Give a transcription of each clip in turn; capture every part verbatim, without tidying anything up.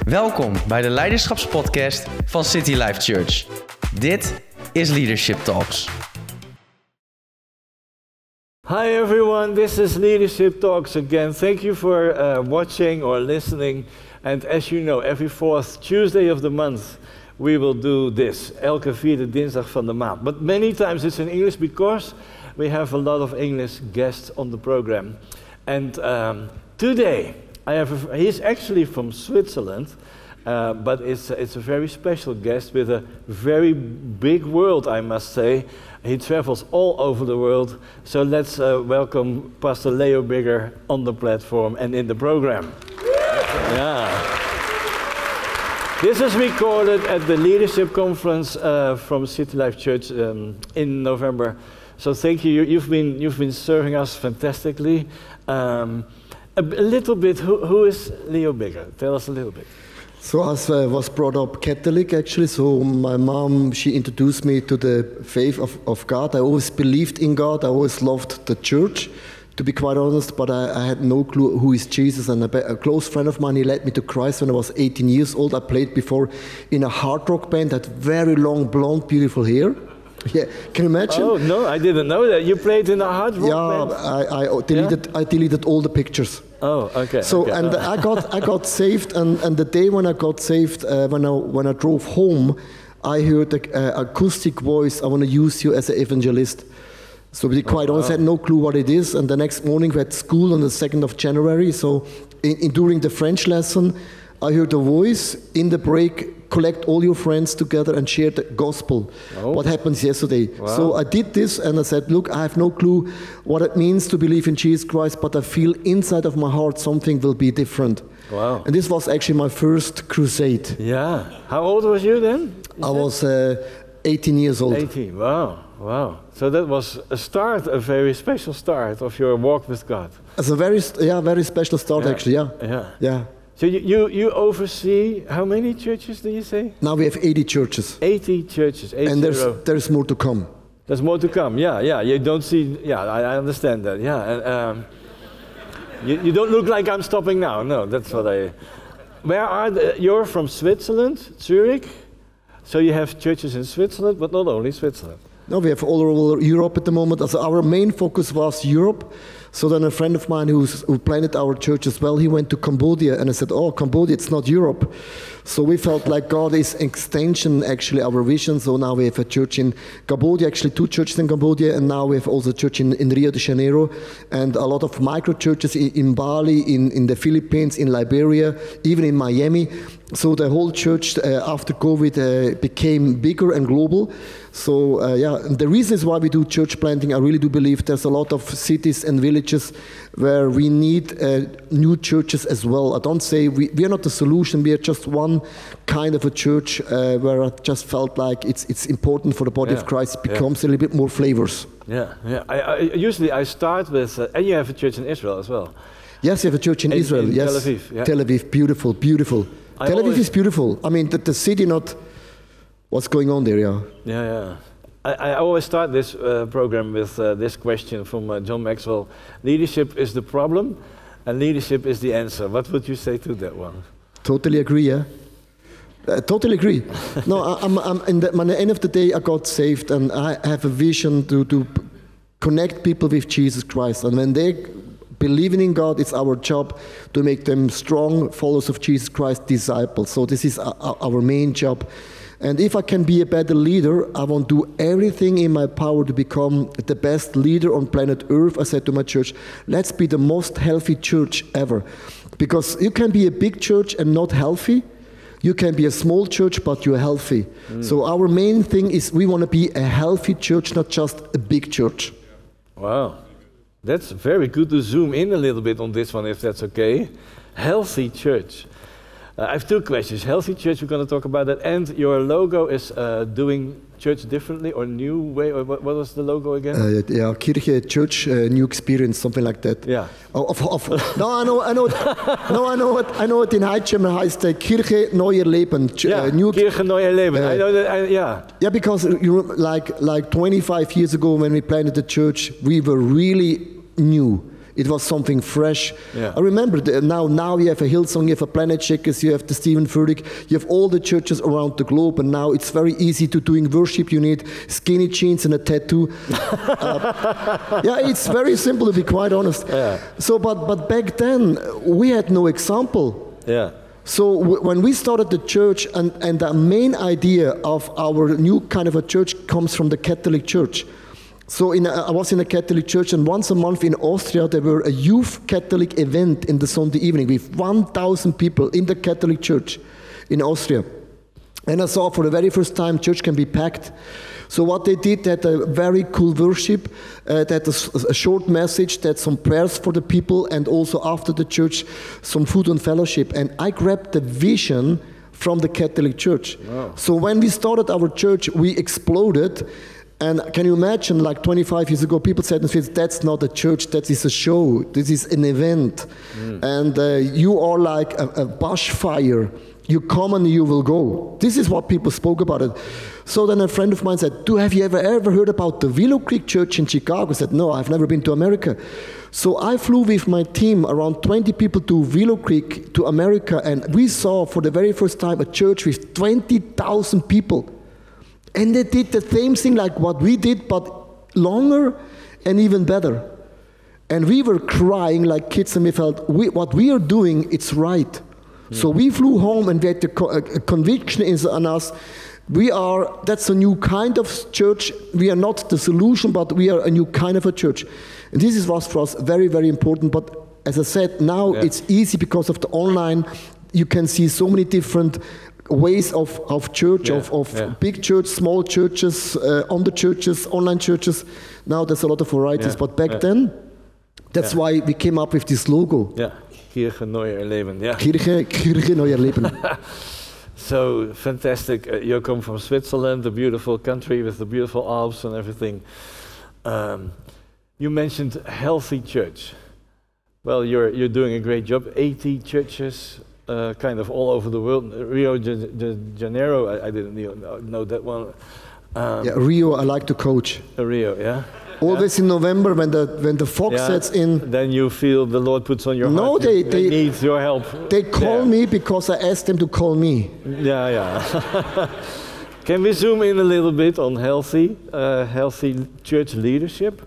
Welkom bij de Leiderschapspodcast van City Life Church. Dit is Leadership Talks. Hi everyone, this is Leadership Talks again. Thank you for uh, watching or listening. And as you know, every fourth Tuesday of the month we will do this. Elke vierde dinsdag van de maand. But many times it's in English because we have a lot of English guests on the program. And um, today, I have a, he's actually from Switzerland, uh, but it's, it's a very special guest with a very big world, I must say. He travels all over the world. So let's uh, welcome Pastor Leo Bigger on the platform and in the program. Yeah. This is recorded at the Leadership Conference uh, from City Life Church um, in November. So thank you. You've been you've been serving us fantastically. Um, a, a little bit. Who, who is Leo Bigger? Tell us a little bit. So I uh, was brought up Catholic actually, so my mom, she introduced me to the faith of, of God. I always believed in God, I always loved the church, to be quite honest, but I, I had no clue who is Jesus. And a, a close friend of mine, he led me to Christ when I was eighteen years old. I played before in a hard rock band, had very long, blonde, beautiful hair. Yeah, can you imagine? Oh no, I didn't know that. You played in a hard rock yeah, band? I, I deleted yeah? I deleted all the pictures. Oh, okay. So okay. and I got I got saved, and, and the day when I got saved, uh, when I when I drove home, I heard an uh, acoustic voice. I want to use you as an evangelist. So to be quite oh, honest, wow. I had no clue what it is. And the next morning we had school on the second of January. So in, in, during the French lesson, I heard a voice in the break. Collect all your friends together and share the gospel. Oh. What happens yesterday? Wow. So I did this and I said, look, I have no clue what it means to believe in Jesus Christ, but I feel inside of my heart something will be different. Wow. And this was actually my first crusade. Yeah. How old was you then? Is I was uh, eighteen years old. eighteen, wow, wow. So that was a start, a very special start of your walk with God. It's a very, yeah, very special start yeah. actually, yeah. Yeah. Yeah. So you, you, you oversee, how many churches do you say? Now we have eighty churches. eighty churches, eight And there's, zero. there's more to come. There's more to come, yeah, yeah. You don't see, yeah, I, I understand that, yeah. And, um, you, you don't look like I'm stopping now, no, that's what I... Where are the, you're from Switzerland, Zurich? So you have churches in Switzerland, but not only Switzerland. No, we have all over Europe at the moment. Also, our main focus was Europe. So then a friend of mine who's, who planted our church as well, he went to Cambodia, and I said, oh, Cambodia, it's not Europe. So we felt like God is extension, actually, our vision. So now we have a church in Cambodia, actually two churches in Cambodia, and now we have also a church in, in Rio de Janeiro, and a lot of micro churches in, in Bali, in, in the Philippines, in Liberia, even in Miami. So the whole church uh, after COVID uh, became bigger and global. So uh, yeah, and the reason is why we do church planting. I really do believe there's a lot of cities and villages where we need uh, new churches as well. I don't say we, we are not the solution. We are just one kind of a church uh, where I just felt like it's it's important for the body yeah. of Christ. It becomes yeah. a little bit more flavors. Yeah, yeah. I, I, usually I start with, uh, and you have a church in Israel as well. Yes, you have a church in, in Israel. In yes, Tel Aviv. Yeah. Tel Aviv, beautiful, beautiful. I Tel Aviv is beautiful. I mean, the, the city, not what's going on there, yeah. Yeah, yeah. I, I always start this uh, program with uh, this question from uh, John Maxwell. Leadership is the problem, and leadership is the answer. What would you say to that one? Totally agree, yeah. Uh, totally agree. No, I, I'm, I'm in the, at the end of the day, I got saved, and I have a vision to, to connect people with Jesus Christ. And when they believing in God, it's our job to make them strong followers of Jesus Christ, disciples. So this is our, our main job. And if I can be a better leader, I want to do everything in my power to become the best leader on planet Earth. I said to my church, let's be the most healthy church ever. Because you can be a big church and not healthy. You can be a small church, but you're healthy. Mm. So our main thing is we want to be a healthy church, not just a big church. Wow. That's very good to zoom in a little bit on this one, if that's okay. Healthy church. Uh, I have two questions. Healthy church, we're going to talk about that. And your logo is uh, doing church differently or new way. Or what, what was the logo again? Uh, yeah, Kirche, church, uh, new experience, something like that. Yeah. Oh, of, of, no, I know, I know. no, I know what. I know what in High German heißt uh, Kirche neuer Leben. Ch- yeah, uh, new Kirche neuer Leben. Uh, I know that. I, yeah. Yeah, because you like like twenty-five years ago when we planted the church, we were really new. It was something fresh. Yeah. I remember the, now. Now you have a Hillsong, you have a Planet Shakers, you have the Stephen Furtick, you have all the churches around the globe, and now it's very easy to doing worship. You need skinny jeans and a tattoo. uh, yeah, it's very simple to be quite honest. Yeah. So, but but back then we had no example. Yeah. So w- when we started the church, and, and the main idea of our new kind of a church comes from the Catholic Church. So in a, I was in a Catholic church, and once a month in Austria there were a youth Catholic event in the Sunday evening with one thousand people in the Catholic Church in Austria. And I saw for the very first time church can be packed. So what they did, they had a very cool worship, uh, they had a, a short message, they had some prayers for the people, and also after the church some food and fellowship. And I grabbed the vision from the Catholic Church. Wow. So when we started our church, we exploded. And can you imagine, like twenty-five years ago, people said, that's not a church, that is a show, this is an event. Mm. And uh, you are like a, a bush fire. You come and you will go. This is what people spoke about it. So then a friend of mine said, "Do have you ever ever heard about the Willow Creek Church in Chicago?" I said, "No, I've never been to America." So I flew with my team, around twenty people, to Willow Creek, to America, and we saw for the very first time a church with twenty thousand people. And they did the same thing like what we did, but longer and even better. And we were crying like kids, and we felt, we, what we are doing, it's right. Mm. So we flew home, and we had the co- a conviction in on us. We are, that's a new kind of church. We are not the solution, but we are a new kind of a church. And this is was for us very, very important. But as I said, now yeah. it's easy because of the online. You can see so many different ways of, of church, yeah, of, of yeah. big church, small churches, uh, under churches, online churches. Now there's a lot of varieties, yeah, but back yeah. then, that's yeah. why we came up with this logo. Yeah, Kirche Neuer Leben, yeah. Kirche, Kirche Neuer Leben. So fantastic. Uh, you come from Switzerland, a beautiful country with the beautiful Alps and everything. Um, you mentioned healthy church. Well, you're, you're doing a great job. eighty churches. Uh, kind of all over the world. Rio de, de Janeiro, I, I didn't know, know that one. Um, yeah, Rio, I like to coach. Uh, Rio, yeah. Always yeah. in November when the when the fog yeah. sets in. Then you feel the Lord puts on your no, heart. they, you, they, they need your help. They call yeah. me because I asked them to call me. Yeah, yeah. Can we zoom in a little bit on healthy, uh, healthy church leadership?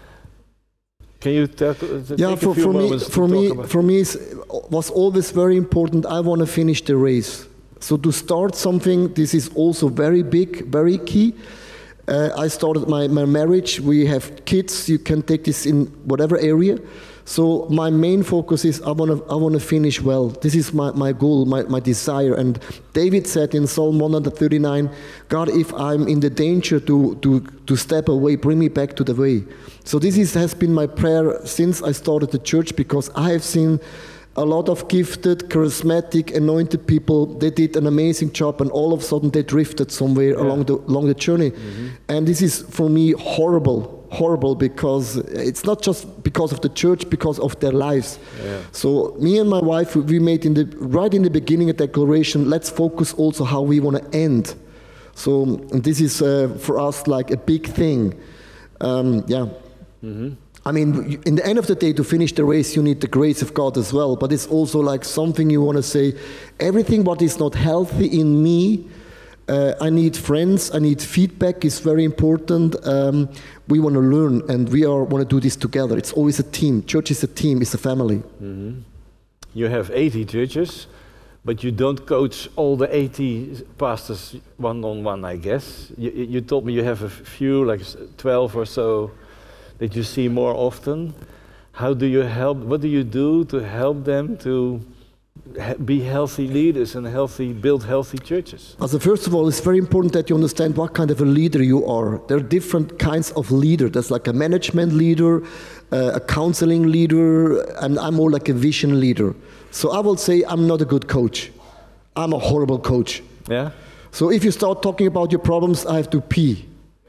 Can you talk, uh, yeah, take for, a few for me, moments for to me, talk about? for me, it was always very important. I want to finish the race. So to start something, this is also very big, very key. Uh, I started my, my marriage. We have kids. You can take this in whatever area. So my main focus is I want to I want to finish well. This is my, my goal, my, my desire. And David said in Psalm one thirty-nine, God, if I'm in the danger to, to, to step away, bring me back to the way. So this is, has been my prayer since I started the church, because I have seen a lot of gifted, charismatic, anointed people. They did an amazing job, and all of a sudden they drifted somewhere yeah. along the along the journey. Mm-hmm. And this is for me horrible, horrible, because it's not just because of the church, because of their lives. Yeah. So me and my wife, we made in the right in the beginning a declaration. Let's focus also how we want to end. So and this is uh, for us like a big thing. Um, yeah. Mm-hmm. I mean, in the end of the day, to finish the race, you need the grace of God as well. But it's also like something you want to say, everything what is not healthy in me, uh, I need friends, I need feedback, is very important. Um, we want to learn, and we are want to do this together. It's always a team. Church is a team, it's a family. Mm-hmm. You have eighty churches, but you don't coach all the eighty pastors one-on-one, I guess. You, you told me you have a few, like twelve or so, that you see more often. How do you help, what do you do to help them to he- be healthy leaders and healthy, build healthy churches? Also, first of all, it's very important that you understand what kind of a leader you are. There are different kinds of leader. There's like a management leader, uh, a counseling leader, and I'm more like a vision leader. So I will say I'm not a good coach. I'm a horrible coach. Yeah? So if you start talking about your problems, I have to pee.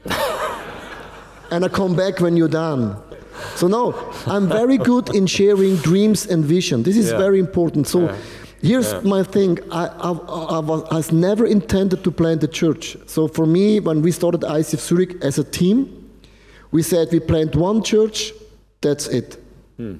And I come back when you're done. So no, I'm very good in sharing dreams and vision. This is yeah. very important. So yeah. here's yeah. my thing. I, I, I, was, I was never intended to plant a church. So for me, when we started I C F Zurich as a team, we said we plant one church, that's it. Hmm.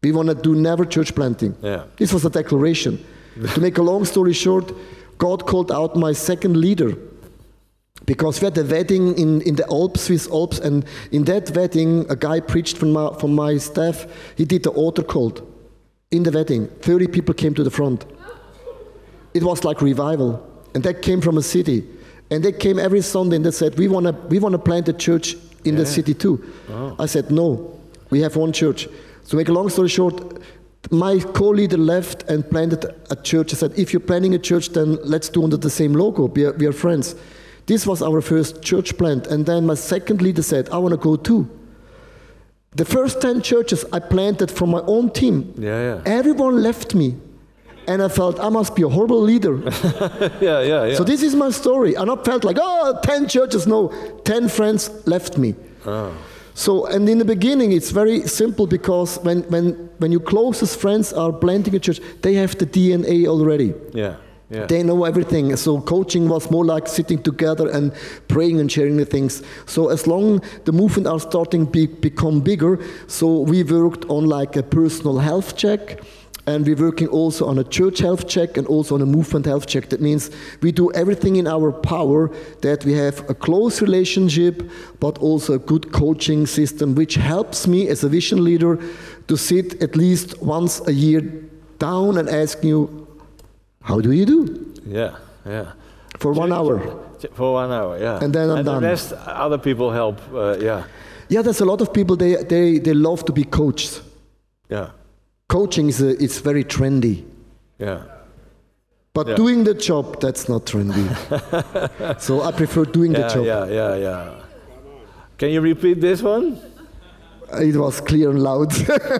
We want to do never church planting. Yeah. This was a declaration. To make a long story short, God called out my second leader. Because we had a wedding in, in the Alps, Swiss Alps, and in that wedding, a guy preached from my, from my staff. He did the altar call in the wedding. thirty people came to the front. It was like revival. And that came from a city. And they came every Sunday and they said, we want to we want to plant a church in yeah. the city too. Oh. I said, no, we have one church. So make a long story short, my co-leader left and planted a church. I said, if you're planning a church, then let's do under the same logo. We are, we are friends. This was our first church plant. And then my second leader said, I want to go too. The first ten churches I planted from my own team. Yeah, yeah. Everyone left me. And I felt I must be a horrible leader. yeah, yeah, yeah. So this is my story. And I felt like, oh, ten churches. No, ten friends left me. Oh. So, and in the beginning, it's very simple because when, when, when your closest friends are planting a church, they have the D N A already. Yeah. Yeah. They know everything. So coaching was more like sitting together and praying and sharing the things. So as long the movement are starting to be, become bigger, so we worked on like a personal health check. And we're working also on a church health check and also on a movement health check. That means we do everything in our power that we have a close relationship, but also a good coaching system, which helps me as a vision leader to sit at least once a year down and ask you, how do you do? Yeah, yeah. For one hour. For one hour, yeah. And then I'm and done. And the rest, other people help, uh, yeah. Yeah, there's a lot of people, they, they, they love to be coached. Yeah. Coaching is a, it's very trendy. Yeah. But yeah. doing the job, that's not trendy. So I prefer doing yeah, the job. Yeah, yeah, yeah. Can you repeat this one? It was clear and loud.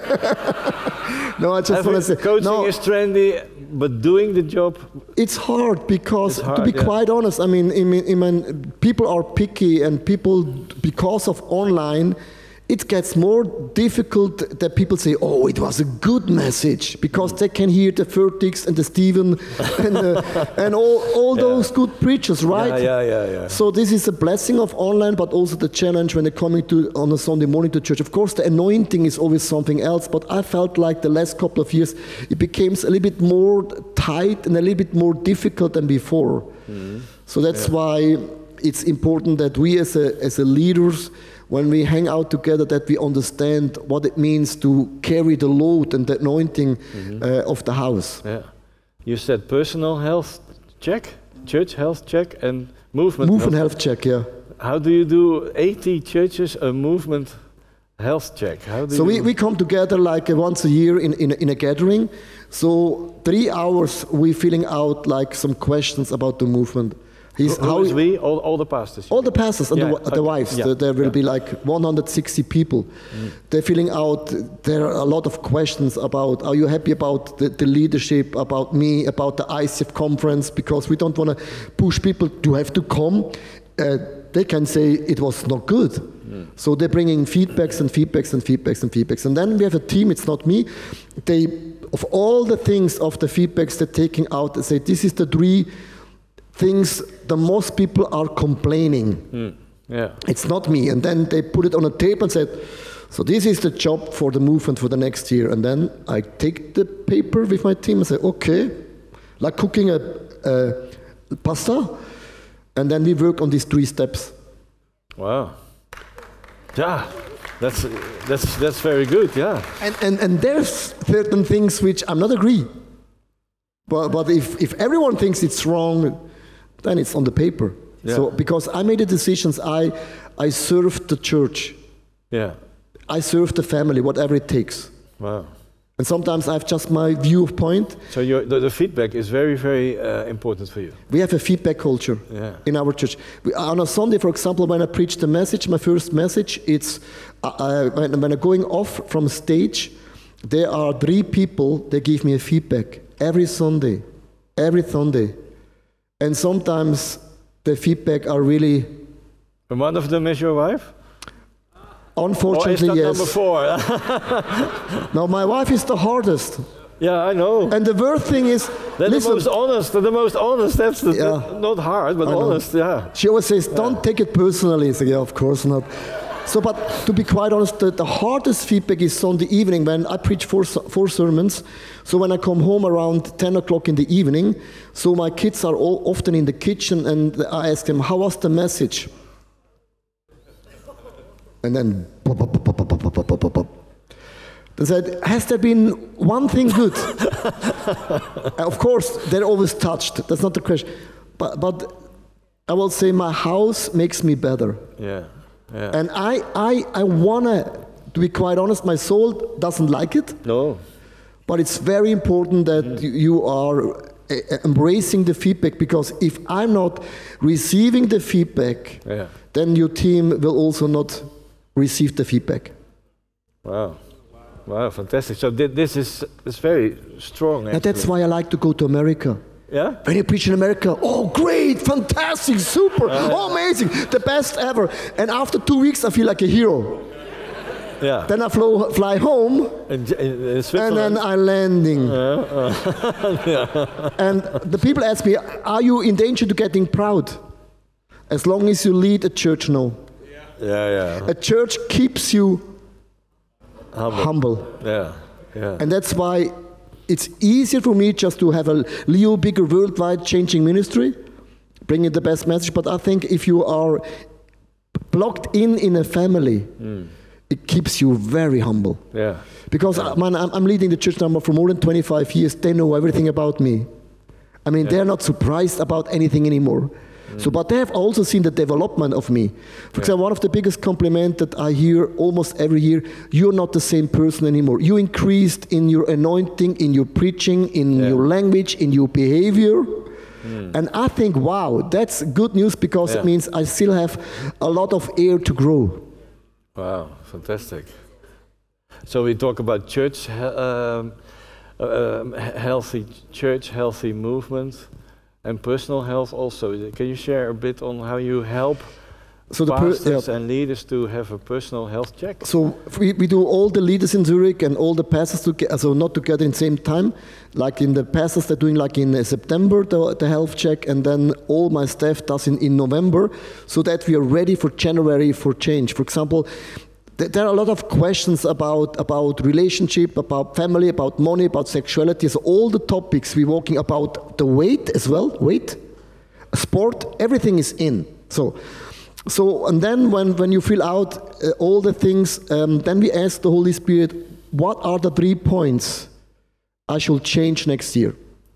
No, I just want to say... Coaching no, is trendy, but doing the job... It's hard because, it's hard, to be yeah. quite honest, I mean, I mean, I mean, people are picky and people, because of online, it gets more difficult that people say, oh, it was a good message, because they can hear the Fertix and the Stephen and, uh, and all, all yeah. those good preachers, right? Yeah, yeah, yeah, yeah. So this is a blessing of online, but also the challenge when they're coming to on a Sunday morning to church. Of course, the anointing is always something else, but I felt like the last couple of years, it became a little bit more tight and a little bit more difficult than before. Mm-hmm. So that's yeah. why it's important that we as a, as a leaders, when we hang out together, that we understand what it means to carry the load and the anointing mm-hmm. uh, of the house. Yeah, you said personal health check, church health check, and movement. Movement health, health check, yeah. How do you do eighty churches a movement health check? How do so you we, we come together like uh, once a year in, in, in a gathering. So three hours we filling out like some questions about the movement. He's Who, who is we? All, all the pastors? All the pastors and yeah, the, the okay. wives. Yeah. There, there will yeah. be like one hundred sixty people. Mm. They're filling out, there are a lot of questions about, are you happy about the, the leadership, about me, about the I C F conference, because we don't want to push people to have to come. Uh, they can say it was not good. Mm. So they're bringing feedbacks and feedbacks and feedbacks and feedbacks. And then we have a team, it's not me. They, of all the things of the feedbacks they're taking out, they say this is the three things the most people are complaining. Mm. Yeah. It's not me. And then they put it on a tape and said, so this is the job for the movement for the next year. And then I take the paper with my team and say, okay, like cooking a, a pasta. And then we work on these three steps. Wow. Yeah, that's that's that's very good, yeah. And and, and there's certain things which I'm not agree. But but if, if everyone thinks it's wrong, then it's on the paper. Yeah. So because I made the decisions, I I served the church. Yeah. I serve the family, whatever it takes. Wow. And sometimes I have just my view of point. So your, the, the feedback is very, very uh, important for you. We have a feedback culture yeah. in our church. We, on a Sunday, for example, when I preach the message, my first message, it's uh, when, when I'm going off from stage, there are three people, they give me a feedback every Sunday, every Sunday. And sometimes the feedback are really... And one of them is your wife? Unfortunately, or is that yes. number four? No, my wife is the hardest. Yeah, I know. And the worst thing is, they're listen, the most honest. They're the most honest. That's the yeah, not hard, but honest. Yeah. She always says, "Don't yeah. take it personally." I say, "Yeah, of course not." So, but to be quite honest, the, the hardest feedback is Sunday evening when I preach four, four sermons. So when I come home around ten o'clock in the evening, so my kids are all often in the kitchen, and I ask them, how was the message? And then, pop, pop, pop, pop, pop, pop, pop, pop. They said, has there been one thing good? Of course, they're always touched. That's not the question. But, but I will say my house makes me better. Yeah, yeah. And I, I, I want to, to be quite honest, my soul doesn't like it. No. But it's very important that mm. you, you are uh, embracing the feedback, because if I'm not receiving the feedback, yeah. then your team will also not receive the feedback. Wow. Wow, fantastic. So th- this is, is very strong. And that's why I like to go to America. Yeah? When you preach in America, oh great, fantastic, super, uh, oh amazing, the best ever. And after two weeks I feel like a hero. Yeah. Then I flo- fly home, in, in, in and then I'm landing. Uh, uh, yeah. And the people ask me, are you in danger to getting proud? As long as you lead a church, no. Yeah, yeah. A church keeps you humble. humble. Yeah, yeah. And that's why it's easier for me just to have a Leo bigger worldwide changing ministry, bringing the best message. But I think if you are plugged in in a family, mm. it keeps you very humble. Yeah. Because yeah. man, I'm, I'm leading the church number for more than twenty-five years. They know everything about me. I mean, yeah. they're not surprised about anything anymore. So, but they have also seen the development of me. For example, one of the biggest compliments that I hear almost every year, you're not the same person anymore. You increased in your anointing, in your preaching, in yeah. your language, in your behavior. Mm. And I think, wow, that's good news, because yeah. it means I still have a lot of air to grow. Wow, fantastic. So we talk about church, um, uh, healthy church, healthy movement. And personal health also. Can you share a bit on how you help so the pastors per, yeah. and leaders to have a personal health check? So we, we do all the leaders in Zurich and all the pastors together, so not together in the same time. Like in the pastors, they're doing like in uh, September the, the health check, and then all my staff does in, in November, so that we are ready for January for change. For example, there are a lot of questions about, about relationship, about family, about money, about sexuality. So all the topics we're walking about, the weight as well, weight, sport, everything is in. So, so and then when, when you fill out uh, all the things, um, then we ask the Holy Spirit, what are the three points I should change next year?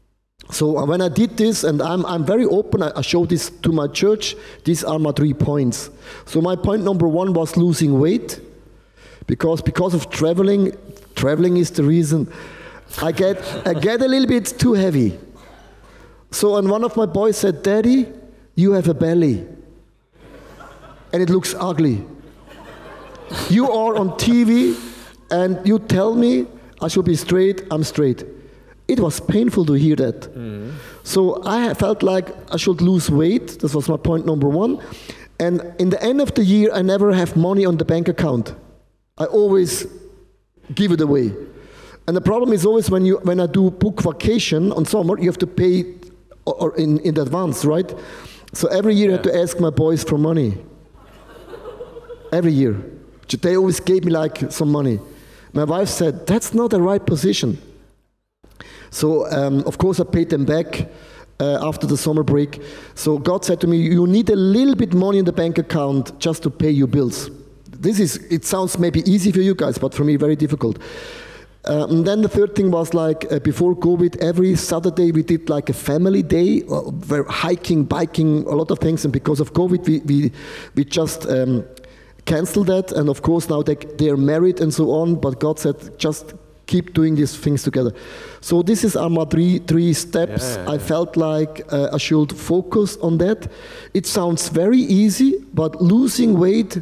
So when I did this, and I'm, I'm very open, I, I show this to my church, these are my three points. So my point number one was losing weight. Because because of traveling, traveling is the reason. I get I get a little bit too heavy. So and one of my boys said, "Daddy, you have a belly, and it looks ugly. You are on T V, and you tell me I should be straight. I'm straight." It was painful to hear that. Mm-hmm. So I felt like I should lose weight. This was my point number one. And in the end of the year, I never have money on the bank account. I always give it away. And the problem is always when you when I do book vacation on summer, you have to pay or, or in, in advance, right? So every year yeah. I have to ask my boys for money. Every year. They always gave me like some money. My wife said, that's not the right position. So um, of course I paid them back uh, after the summer break. So God said to me, you need a little bit money in the bank account just to pay your bills. This is, it sounds maybe easy for you guys, but for me, very difficult. Um, and then the third thing was like, uh, before COVID, every Saturday we did like a family day, uh, where hiking, biking, a lot of things. And because of COVID, we we, we just um, canceled that. And of course, now they, they're married and so on. But God said, just keep doing these things together. So this is our three, three steps. Yeah, yeah, yeah. I felt like uh, I should focus on that. It sounds very easy, but losing weight,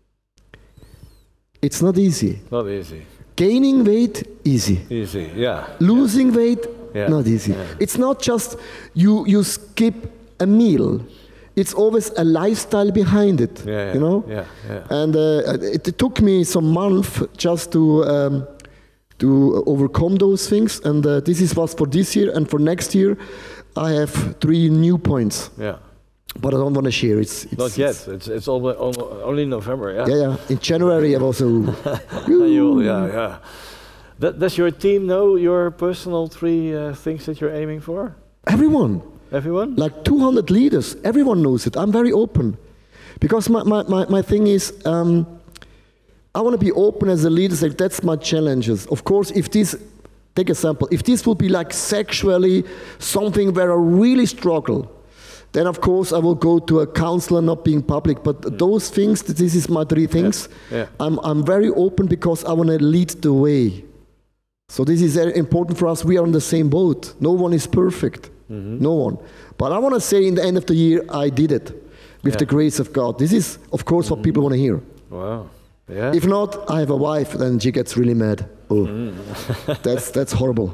it's not easy. Not easy. Gaining weight, easy. Easy, yeah. Losing yeah. weight, yeah. not easy. Yeah. It's not just you, you skip a meal. It's always a lifestyle behind it, yeah, yeah. you know? Yeah, yeah. And uh, it, it took me some months just to um, to overcome those things. And uh, this is what's for this year. And for next year, I have three new points. Yeah. but I don't want to share. It's, it's Not yet. It's it's all, all, only November. Yeah. Yeah, yeah. In January, I've also. You'll- yeah, yeah. That, does your team know your personal three uh, things that you're aiming for? Everyone, Everyone? like two hundred leaders, everyone knows it. I'm very open, because my my my, my thing is. Um, I want to be open as a leader. Like that's my challenges. Of course, if this, take example, if this will be like sexually something where I really struggle, then of course I will go to a counselor, not being public. But mm. those things, this is my three things. Yeah. Yeah. I'm I'm very open because I want to lead the way. So this is very important for us. We are on the same boat. No one is perfect. Mm-hmm. No one. But I want to say in the end of the year, I did it with yeah. the grace of God. This is, of course, mm-hmm. what people want to hear. Wow. Yeah. If not, I have a wife, then she gets really mad. Oh, mm. that's that's horrible.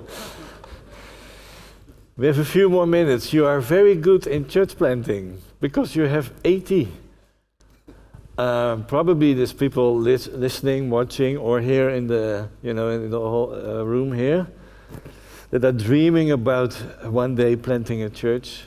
We have a few more minutes. You are very good in church planting because you have eighty. Um, probably there's people lis- listening, watching, or here in the you know in the whole uh, room here that are dreaming about one day planting a church.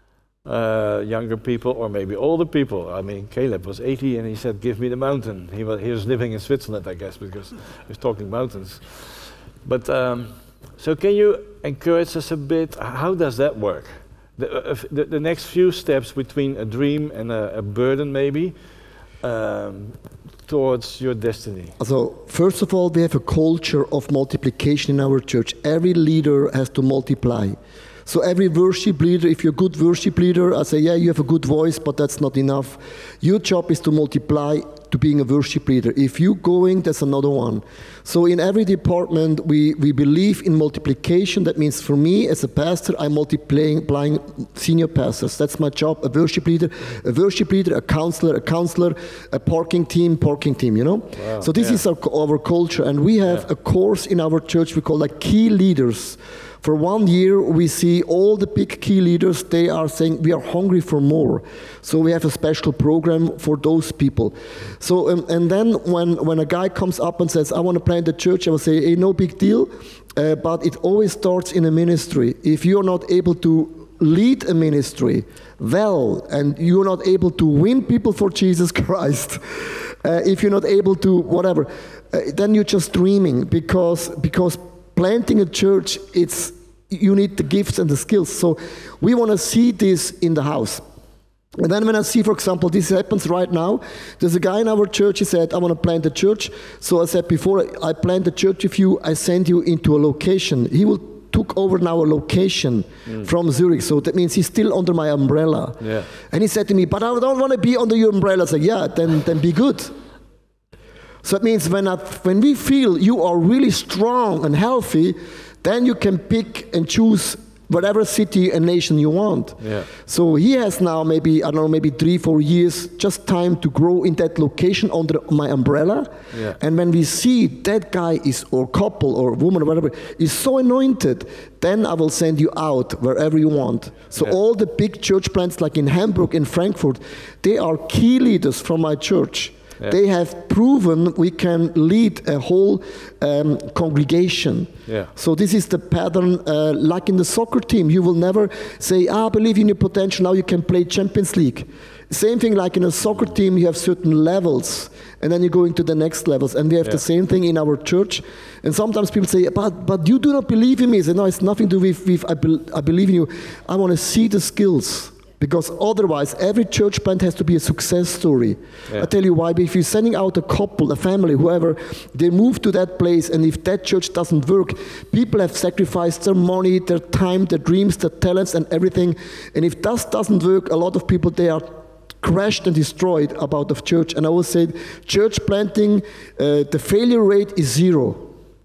Uh, younger people or maybe older people. I mean, Caleb was eighty and he said, "Give me the mountain." He was he was living in Switzerland, I guess, because he was talking mountains. But um, so, can you encourage us a bit? How does that work? The, uh, the, the next few steps between a dream and a, a burden, maybe, um, towards your destiny. So, first of all, we have a culture of multiplication in our church. Every leader has to multiply. So every worship leader, if you're a good worship leader, I say, yeah, you have a good voice, but that's not enough. Your job is to multiply to being a worship leader. If you're going, that's another one. So in every department, we, we believe in multiplication. That means for me, as a pastor, I'm multiplying senior pastors. That's my job, a worship leader, a worship leader, a counselor, a counselor, a parking team, parking team, you know? Wow, so this yeah. is our, our culture. And we have yeah. a course in our church we call like key leaders. For one year, we see all the big key leaders, they are saying, we are hungry for more. So we have a special program for those people. So, um, and then when, when a guy comes up and says, I want to plant a church, I will say, hey, no big deal, uh, but it always starts in a ministry. If you're not able to lead a ministry well, and you're not able to win people for Jesus Christ, uh, if you're not able to whatever, uh, then you're just dreaming, because because planting a church, it's you need the gifts and the skills. So we want to see this in the house. And then when I see, for example, this happens right now, there's a guy in our church, he said, I want to plant a church. So I said, before I plant a church with you, I send you into a location. He will took over now a location mm. from Zurich. So that means he's still under my umbrella. Yeah. And he said to me, but I don't want to be under your umbrella. I said, yeah, then, then be good. So that means when, I, when we feel you are really strong and healthy, then you can pick and choose whatever city and nation you want. Yeah. So he has now maybe, I don't know, maybe three, four years, just time to grow in that location under my umbrella. Yeah. And when we see that guy is, or couple or woman or whatever, is so anointed, then I will send you out wherever you want. So yeah. all the big church plants like in Hamburg, in Frankfurt, they are key leaders from my church. Yeah. They have proven we can lead a whole um, congregation. Yeah. So this is the pattern, uh, like in the soccer team. You will never say, ah, I believe in your potential, now you can play Champions League. Same thing like in a soccer team, you have certain levels, and then you go into the next levels. And we have yeah. the same thing in our church. And sometimes people say, but, but you do not believe in me. I say, no, it's nothing to do with, with I, be, I believe in you. I want to see the skills. Because otherwise, every church plant has to be a success story. Yeah. I tell you why. If you're sending out a couple, a family, whoever, they move to that place, and if that church doesn't work, people have sacrificed their money, their time, their dreams, their talents, and everything. And if that doesn't work, a lot of people, they are crashed and destroyed about the church. And I always say, church planting, uh, the failure rate is zero.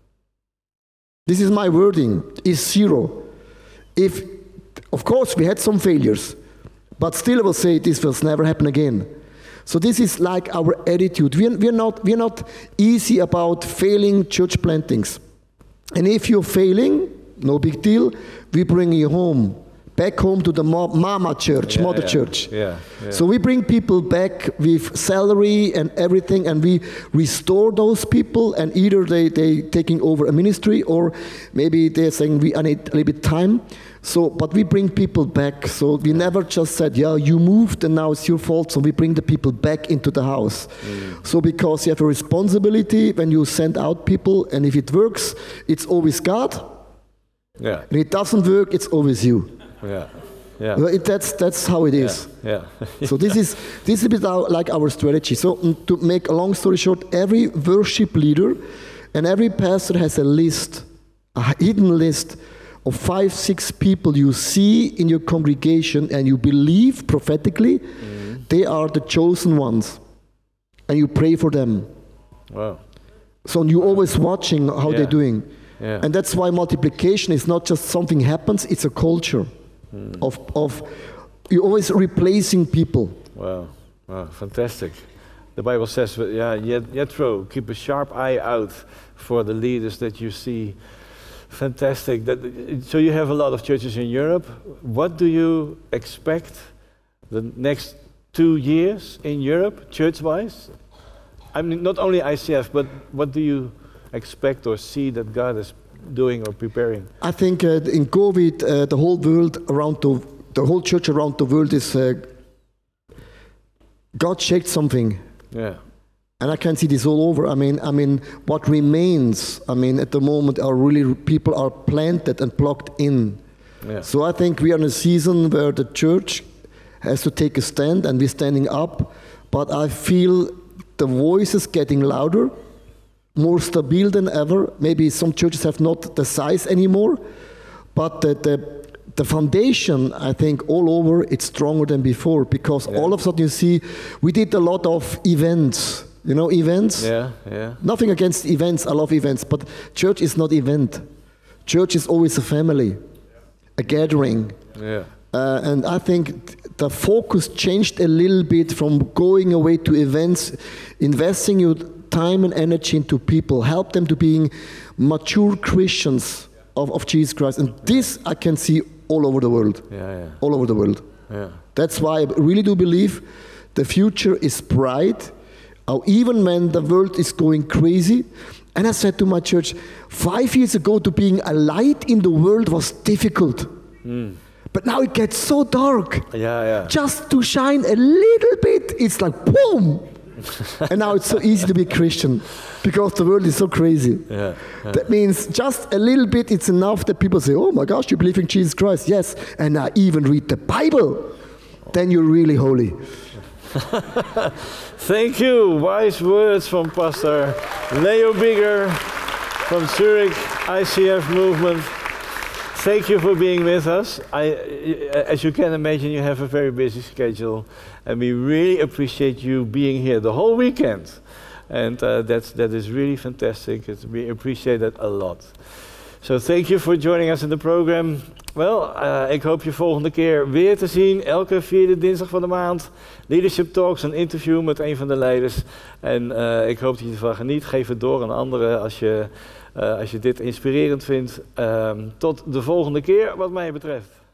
This is my wording, is zero. If, of course, we had some failures, but still I will say this will never happen again. So this is like our attitude. We are, we are not, we are not easy about failing church plantings. And if you're failing, no big deal, we bring you home. back home to the ma- mama church, Yeah, mother yeah. church. Yeah, yeah. So we bring people back with salary and everything, and we restore those people, and either they they taking over a ministry, or maybe they're saying we I need a little bit time. So, but we bring people back. So we never just said, yeah, you moved and now it's your fault. So we bring the people back into the house. Mm. So because you have a responsibility when you send out people, and if it works, it's always God. Yeah. And it doesn't work, it's always you. Yeah. Yeah. Well, it, that's that's how it is. Yeah. yeah. So this is this is a bit our, like our strategy. So mm, to make a long story short, every worship leader and every pastor has a list, a hidden list of five, six people you see in your congregation, and you believe prophetically mm-hmm. they are the chosen ones, and you pray for them. Wow. So you're always watching how yeah. they're doing. Yeah. And that's why multiplication is not just something happens, it's a culture mm. of, of you're always replacing people. Wow, wow, fantastic. The Bible says, yeah, Jethro, keep a sharp eye out for the leaders that you see. Fantastic. That, so you have a lot of churches in Europe. What do you expect the next two years in Europe, church-wise? I mean, not only I C F, but what do you expect or see that God is doing or preparing? I think uh, in COVID, uh, the whole world around the, the whole church around the world is, uh, God shaped something. Yeah. And I can see this all over. I mean, I mean, what remains, I mean, at the moment are really, people are planted and plugged in. Yeah. So I think we are in a season where the church has to take a stand, and we're standing up. But I feel the voice is getting louder, more stable than ever. Maybe some churches have not the size anymore, but the, the, the foundation, I think, all over, it's stronger than before, because yeah. all of a sudden you see, we did a lot of events. You know, events? Yeah, yeah. Nothing against events, I love events, but church is not event. Church is always a family, a gathering. Yeah. Uh, and I think the focus changed a little bit from going away to events, investing your time and energy into people, help them to being mature Christians of, of Jesus Christ. And this I can see all over the world. Yeah, yeah. All over the world. Yeah. That's why I really do believe the future is bright. Uh, even when the world is going crazy. And I said to my church, five years ago to being a light in the world was difficult. Mm. But now it gets so dark. Yeah, yeah. Just to shine a little bit, it's like boom. And now it's so easy to be Christian because the world is so crazy. Yeah, yeah. That means just a little bit, it's enough that people say, oh my gosh, you believe in Jesus Christ? Yes. And I even read the Bible. Then you're really holy. Thank you. Wise words from Pastor Leo Bigger from Zurich I C F Movement. Thank you for being with us. I, as you can imagine, you have a very busy schedule, and we really appreciate you being here the whole weekend. And uh, that's, that is really fantastic. It's, we appreciate that a lot. So thank you for joining us in the program. Wel, uh, ik hoop je volgende keer weer te zien. Elke vierde dinsdag van de maand. Leadership Talks, een interview met een van de leiders. En uh, ik hoop dat je ervan geniet. Geef het door aan anderen als je, uh, als je dit inspirerend vindt. Uh, tot de volgende keer wat mij betreft.